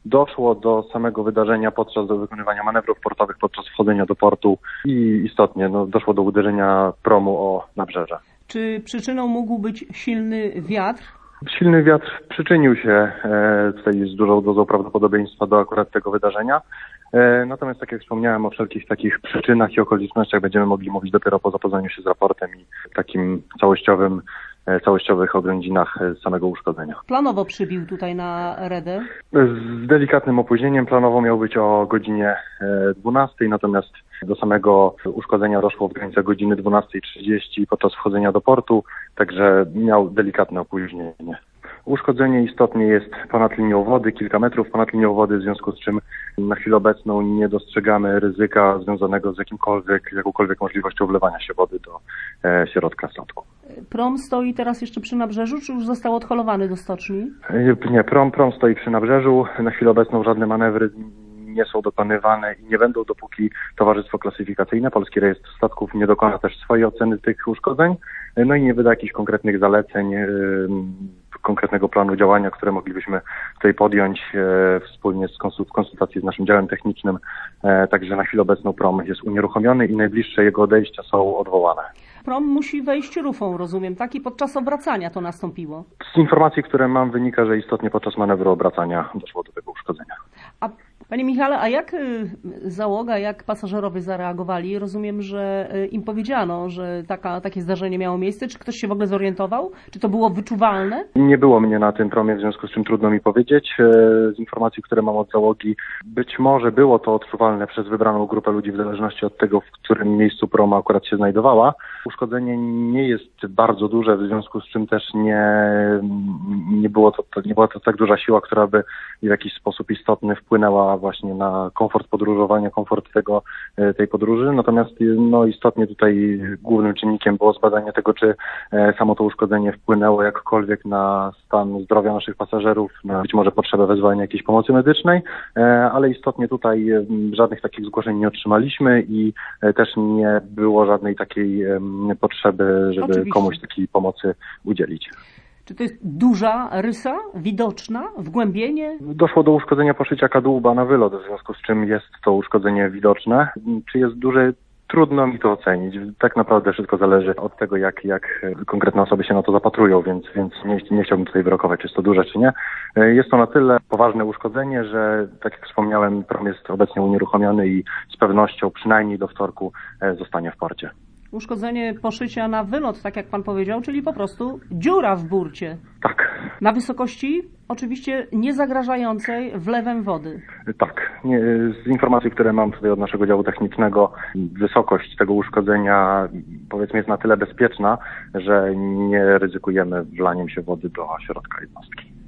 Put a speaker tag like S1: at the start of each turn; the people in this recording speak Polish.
S1: Doszło do samego wydarzenia podczas wykonywania manewrów portowych, podczas wchodzenia do portu i istotnie doszło do uderzenia promu o nabrzeże.
S2: Czy przyczyną mógł być silny wiatr?
S1: Silny wiatr przyczynił się tutaj z dużą dozą prawdopodobieństwa do akurat tego wydarzenia. Natomiast tak jak wspomniałem, o wszelkich takich przyczynach i okolicznościach będziemy mogli mówić dopiero po zapoznaniu się z raportem i takim całościowych oględzinach samego uszkodzenia.
S2: Planowo przybił tutaj na redę?
S1: Z delikatnym opóźnieniem. Planowo miał być o godzinie 12, natomiast do samego uszkodzenia doszło w granicach godziny 12:30 podczas wchodzenia do portu, także miał delikatne opóźnienie. Uszkodzenie istotnie jest ponad linią wody, kilka metrów ponad linią wody, w związku z czym na chwilę obecną nie dostrzegamy ryzyka związanego z jakąkolwiek możliwością wlewania się wody do środka statku.
S2: Prom stoi teraz jeszcze przy nabrzeżu, czy już został odholowany do stoczni?
S1: Nie, prom stoi przy nabrzeżu. Na chwilę obecną żadne manewry nie są dokonywane i nie będą, dopóki Towarzystwo Klasyfikacyjne, Polski Rejestr Statków nie dokona też swojej oceny tych uszkodzeń, i nie wyda jakichś konkretnych zaleceń, konkretnego planu działania, które moglibyśmy tutaj podjąć wspólnie w konsultacji z naszym działem technicznym. Także na chwilę obecną prom jest unieruchomiony i najbliższe jego odejścia są odwołane.
S2: Prom musi wejść rufą, rozumiem, tak? I podczas obracania to nastąpiło.
S1: Z informacji, które mam, wynika, że istotnie podczas manewru obracania doszło do tego uszkodzenia.
S2: A Panie Michale, a jak załoga, jak pasażerowie zareagowali? Rozumiem, że im powiedziano, że takie zdarzenie miało miejsce. Czy ktoś się w ogóle zorientował? Czy to było wyczuwalne?
S1: Nie było mnie na tym promie, w związku z czym trudno mi powiedzieć. Z informacji, które mam od załogi, być może było to odczuwalne przez wybraną grupę ludzi w zależności od tego, w którym miejscu proma akurat się znajdowała. Uszkodzenie nie jest bardzo duże, w związku z czym też nie była to tak duża siła, która by w jakiś sposób istotny wpłynęła właśnie na komfort podróżowania, komfort tej podróży. Natomiast istotnie tutaj głównym czynnikiem było zbadanie tego, czy samo to uszkodzenie wpłynęło jakkolwiek na stan zdrowia naszych pasażerów, na być może potrzebę wezwania jakiejś pomocy medycznej, ale istotnie tutaj żadnych takich zgłoszeń nie otrzymaliśmy i też nie było żadnej takiej potrzeby, żeby
S2: Oczywiście
S1: komuś takiej pomocy udzielić.
S2: Czy to jest duża rysa, widoczna, wgłębienie?
S1: Doszło do uszkodzenia poszycia kadłuba na wylot, w związku z czym jest to uszkodzenie widoczne. Czy jest duże? Trudno mi to ocenić. Tak naprawdę wszystko zależy od tego, jak konkretne osoby się na to zapatrują, więc nie chciałbym tutaj wyrokować, czy jest to duże, czy nie. Jest to na tyle poważne uszkodzenie, że tak jak wspomniałem, prom jest obecnie unieruchomiony i z pewnością przynajmniej do wtorku zostanie w porcie.
S2: Uszkodzenie poszycia na wylot, tak jak pan powiedział, czyli po prostu dziura w burcie.
S1: Tak.
S2: Na wysokości oczywiście nie zagrażającej wlewem wody.
S1: Tak. Z informacji, które mam tutaj od naszego działu technicznego, wysokość tego uszkodzenia, powiedzmy, jest na tyle bezpieczna, że nie ryzykujemy wlaniem się wody do środka jednostki.